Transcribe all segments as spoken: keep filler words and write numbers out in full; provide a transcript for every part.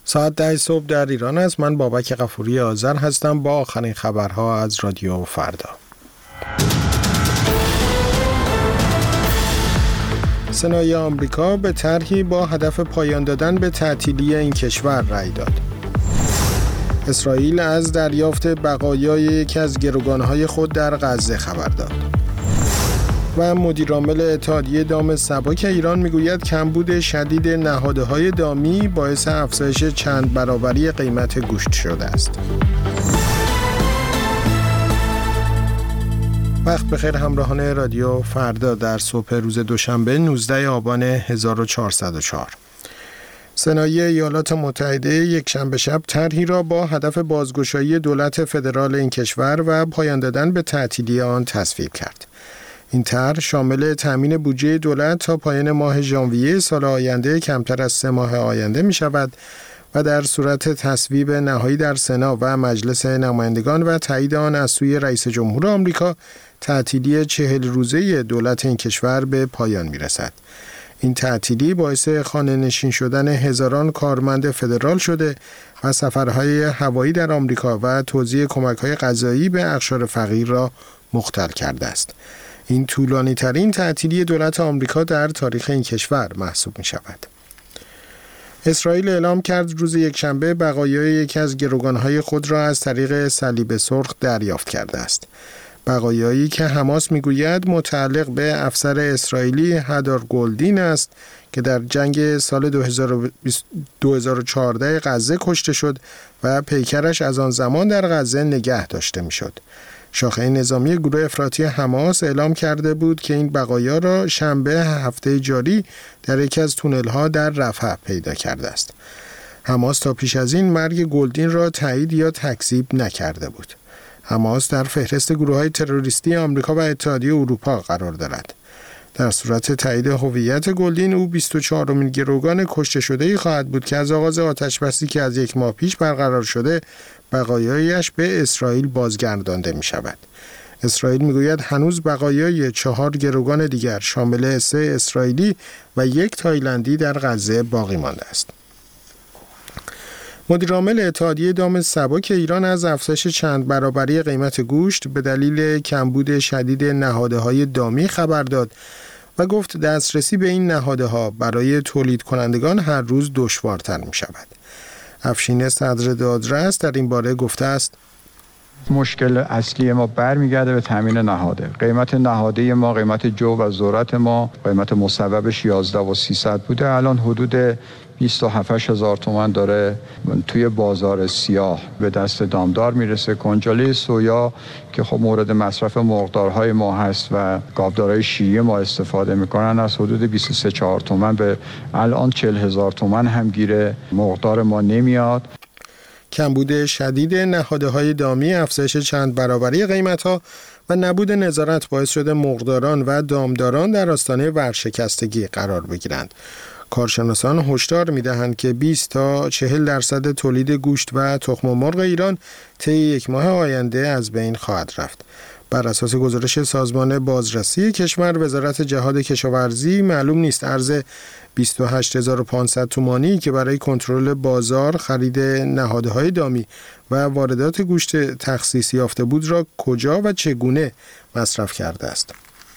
ساعت ده صبح در ایران است. من بابک غفوری آذر هستم با آخرین خبرها از رادیو فردا. سنای آمریکا به طرحی با هدف پایان دادن به تعطیلی این کشور رأی داد. اسرائیل از دریافت بقایای یکی از گروگانهای خود در غزه خبر داد. و مدیرعامل اتحادیه دام سبک ایران میگوید کمبود شدید نهادهای دامی باعث افزایش چند برابری قیمت گوشت شده است. وقت بخیر همراهان رادیو فردا در صبح روز دوشنبه نوزده آبان هزار و چهارصد و چهار. سنای ایالات متحده یک شنبه شب طرحی را با هدف بازگشایی دولت فدرال این کشور و پایان دادن به تعطیلی آن تصویب کرد. این طرح شامل تامین بودجه دولت تا پایان ماه ژانویه سال آینده کمتر از سه ماه آینده می شود و در صورت تصویب نهایی در سنا و مجلس نمایندگان و تایید آن از سوی رئیس جمهور آمریکا تعطیلی چهل روزه دولت این کشور به پایان می رسد. این تعطیلی باعث خانه نشین شدن هزاران کارمند فدرال شده و سفرهای هوایی در آمریکا و توزیع کمک‌های غذایی به اقشار فقیر را مختل کرده است. این طولانی ترین تعطیلی دولت آمریکا در تاریخ این کشور محسوب می شود. اسرائیل اعلام کرد روز یکشنبه بقایای یکی از گروگانهای خود را از طریق صلیب سرخ دریافت کرده است. بقایایی که حماس میگوید متعلق به افسر اسرائیلی هدار گلدین است که در جنگ سال دو هزار و چهارده غزه کشته شد و پیکرش از آن زمان در غزه نگه داشته میشد. شاخه نظامی گروه افراطی حماس اعلام کرده بود که این بقایا را شنبه هفته جاری در یکی از تونل‌ها در رفح پیدا کرده است. حماس تا پیش از این مرگ گلدین را تایید یا تکذیب نکرده بود. حماس در فهرست گروه‌های تروریستی آمریکا و اتحادیه اروپا قرار دارد. در صورت تایید هویت گلدین او بیست و چهارمین گروگان کشته شده‌ای خواهد بود که از آغاز آتش‌بسی که از یک ماه پیش برقرار شده بقایایش به اسرائیل بازگردانده می شود. اسرائیل می گوید هنوز بقایای چهار گروگان دیگر شامل سه اسرائیلی و یک تایلندی در غزه باقی مانده است. مدیرعامل اتحادیه دام سبک ایران از افزایش چند برابری قیمت گوشت به دلیل کمبود شدید نهادهای دامی خبر داد و گفت دسترسی به این نهادها برای تولید کنندگان هر روز دشوارتر می شود. افشین صدر دادرس در این باره گفته است مشکل اصلی ما برمیگرده به تامین نهاده. قیمت نهاده ما، قیمت جو و ذرت ما، قیمت مصوبش یازده و سیصد بوده، الان حدود بیست و هفت هزار تومان داره توی بازار سیاه به دست دامدار میرسه. کنجاله سویا که خب مورد مصرف مرغدارهای ما هست و گاودارهای شیری ما استفاده میکنن از حدود بیست و سه چهار تومان به الان چهل هزار تومان هم گیره مرغدار ما نمیاد. کمبود شدید نهادهای دامی، افزایش چند برابری قیمت‌ها و نبود نظارت باعث شده مرغداران و دامداران در آستانه ورشکستگی قرار بگیرند. کارشناسان هشدار می‌دهند که بیست تا چهل درصد تولید گوشت و تخم مرغ ایران طی یک ماه آینده از بین خواهد رفت. بر اساس گزارش سازمان بازرسی کشور، وزارت جهاد کشاورزی معلوم نیست ارز بیست و هشت هزار و پانصد تومانی که برای کنترل بازار، خرید نهادهای دامی و واردات گوشت تخصیص یافته بود را کجا و چگونه مصرف کرده است.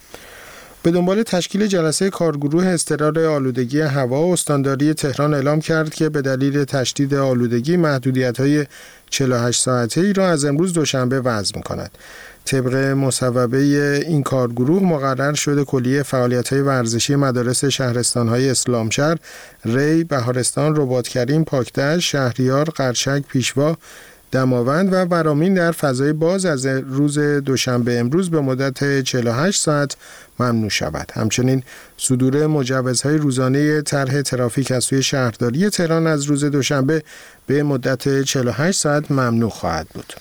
به دنبال تشکیل جلسه کارگروه اضطرار آلودگی هوا، استانداری تهران اعلام کرد که به دلیل تشدید آلودگی محدودیت‌های چهل و هشت ساعته‌ای را از امروز دوشنبه وضع می‌کند. طبق مصوبه این کارگروه مقرر شده کلیه فعالیت‌های ورزشی مدارس شهرستان‌های اسلامشهر، ری، بهارستان، رباطکریم، پاکدشت، شهریار، قرچک، پیشوا، دماوند و ورامین در فضای باز از روز دوشنبه امروز به مدت چهل و هشت ساعت ممنوع شود. همچنین صدور مجوزهای روزانه طرح ترافیک از سوی شهرداری تهران از روز دوشنبه به مدت چهل و هشت ساعت ممنوع خواهد بود.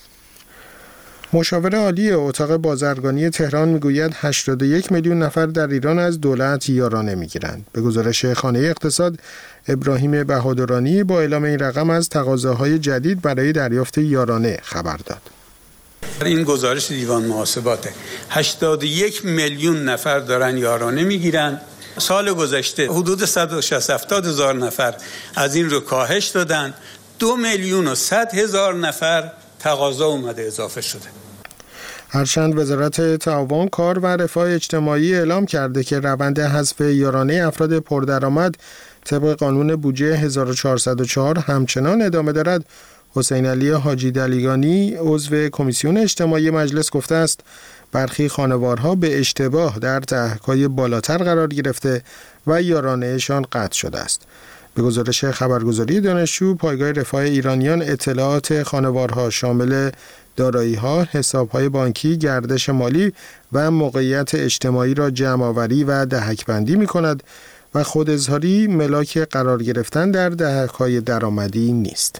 مشاور عالی اتاق بازرگانی تهران میگوید هشتاد و یک میلیون نفر در ایران از دولت یارانه میگیرند. به گزارش خانه اقتصاد، ابراهیم بهادرانی با اعلام این رقم از تقاضاهای جدید برای دریافت یارانه خبر داد. این گزارش دیوان محاسباته. هشتاد و یک میلیون نفر دارن یارانه میگیرن. سال گذشته حدود صد و شصت هفتاد هزار نفر از این رو کاهش دادن. دو میلیون و صد هزار نفر تقاضا اومده اضافه شده. هرچند وزارت تعاون، کار و رفاه اجتماعی اعلام کرده که روند حذف یارانه افراد پردرآمد طبق قانون بودجه هزار و چهارصد و چهار همچنان ادامه دارد، حسین علی حاجی دلیگانی عضو کمیسیون اجتماعی مجلس گفته است برخی خانوارها به اشتباه در دهک‌های بالاتر قرار گرفته و یارانه‌شان قطع شده است. به گزارش خبرگزاری دانشجو، پایگاه رفاه ایرانیان اطلاعات خانوارها شامل دارایی‌ها، حساب‌های بانکی، گردش مالی و موقعیت اجتماعی را جمع‌آوری و دهک‌بندی می‌کند و خود اظهاری ملاک قرار گرفتن در دهک‌های درآمدی نیست.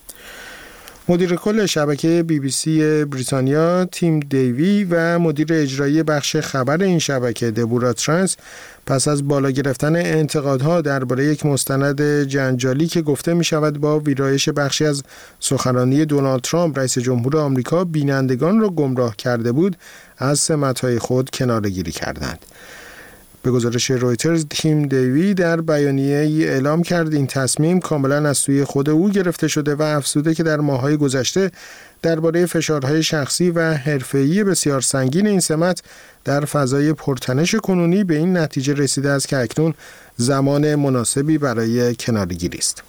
مدیر کل شبکه بی بی سی بریتانیا تیم دیوی و مدیر اجرایی بخش خبر این شبکه دبورا ترنس پس از بالا گرفتن انتقادها درباره یک مستند جنجالی که گفته می شود با ویرایش بخشی از سخنرانی دونالد ترامپ رئیس جمهور آمریکا بینندگان را گمراه کرده بود، از سمت‌های خود کناره‌گیری کردند. به گزارش رویترز، تیم دیوی در بیانیه ای اعلام کرد این تصمیم کاملا از سوی خود او گرفته شده و افزوده که در ماه‌های گذشته درباره فشارهای شخصی و حرفه‌ای بسیار سنگین این سمت در فضای پرتنش کنونی به این نتیجه رسیده است که اکنون زمان مناسبی برای کناره‌گیری است.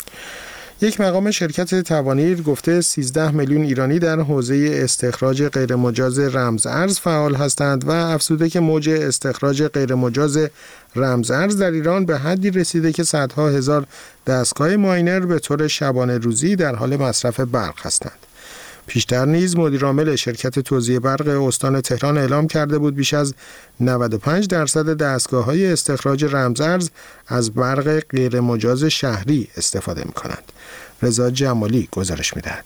یک مقام شرکت توانیر گفته سیزده میلیون ایرانی در حوزه استخراج غیرمجاز رمز ارز فعال هستند و افزوده که موج استخراج غیرمجاز رمز ارز در ایران به حدی رسیده که صدها هزار دستگاه ماینر به طور شبانه روزی در حال مصرف برق هستند. پیشتر نیز مدیرعامل شرکت توزیع برق استان تهران اعلام کرده بود بیش از نود و پنج درصد دستگاه‌های استخراج رمز ارز از برق غیرمجاز شهری استفاده می‌کنند. رضا جمالی گزارش می‌دهد.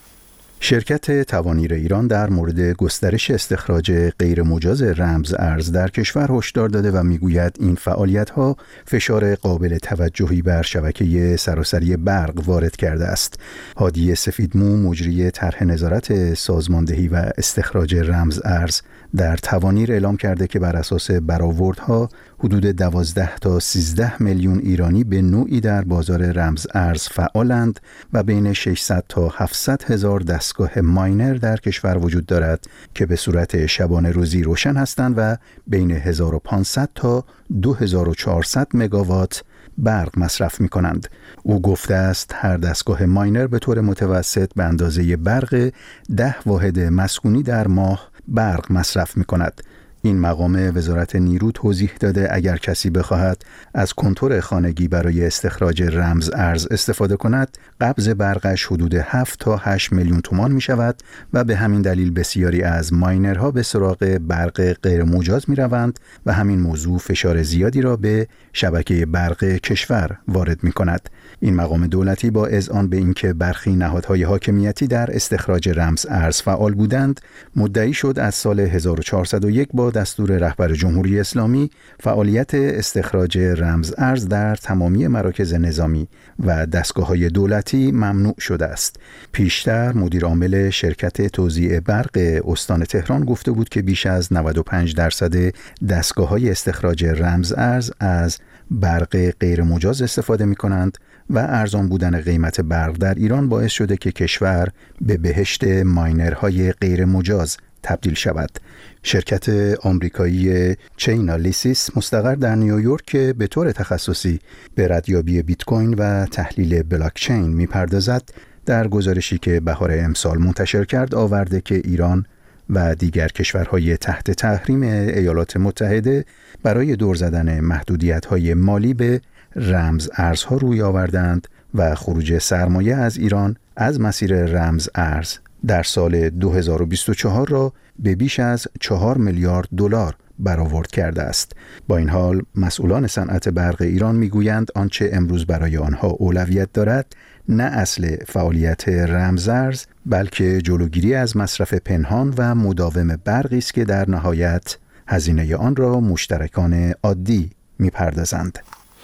شرکت توانیر ایران در مورد گسترش استخراج غیرمجاز رمز ارز در کشور هشدار داده و میگوید این فعالیت‌ها فشار قابل توجهی بر شبکه سراسری برق وارد کرده است. هادی سفیدمو، مجری طرح نظارت سازماندهی و استخراج رمز ارز در توانیر اعلام کرده که بر اساس برآوردها حدود دوازده تا سیزده میلیون ایرانی به نوعی در بازار رمز ارز فعالند و بین ششصد تا هفتصد هزار دستگاه ماینر در کشور وجود دارد که به صورت شبانه روزی روشن هستند و بین هزار و پانصد تا دو هزار و چهارصد مگاوات برق مصرف می کنند. او گفته است هر دستگاه ماینر به طور متوسط به اندازه برق ده واحد مسکونی در ماه برق مصرف می کند. این مقام وزارت نیرو توضیح داده اگر کسی بخواهد از کنتور خانگی برای استخراج رمز ارز استفاده کند، قبض برقش حدود هفت تا هشت میلیون تومان می شود و به همین دلیل بسیاری از ماینرها به سراغ برق غیر مجاز می روند و همین موضوع فشار زیادی را به شبکه برق کشور وارد می کند. این مقام دولتی با اذعان به اینکه برخی نهادهای حاکمیتی در استخراج رمز ارز فعال بودند، مدعی شد از سال هزار و چهارصد و یک با دستور رهبر جمهوری اسلامی فعالیت استخراج رمز ارز در تمامی مراکز نظامی و دستگاه‌های دولتی ممنوع شده است. پیشتر مدیر عامل شرکت توزیع برق استان تهران گفته بود که بیش از نود و پنج درصد دستگاه‌های استخراج رمز ارز از برق غیر مجاز استفاده می کنند و ارزان بودن قیمت برق در ایران باعث شده که کشور به بهشت ماینرهای غیر مجاز تبدیل شود. شرکت آمریکایی چینالیسیس مستقر در نیویورک که به طور تخصصی به ردیابی بیت کوین و تحلیل بلاک چین می‌پردازد، در گزارشی که بهار امسال منتشر کرد آورده که ایران و دیگر کشورهای تحت تحریم ایالات متحده برای دور زدن محدودیت‌های مالی به رمز ارزها روی آوردند و خروج سرمایه از ایران از مسیر رمز ارز در سال دو هزار و بیست و چهار را به بیش از چهار میلیارد دلار برآورد کرده است. با این حال مسئولان صنعت برق ایران میگویند آنچه امروز برای آنها اولویت دارد نه اصل فعالیت رمز ارز بلکه جلوگیری از مصرف پنهان و مداوم برقی است که در نهایت هزینه آن را مشترکان عادی میپردازند.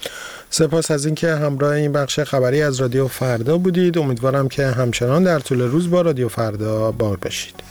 سپاس از اینکه همراه این بخش خبری از رادیو فردا بودید. امیدوارم که همچنان در طول روز با رادیو فردا بار باشید.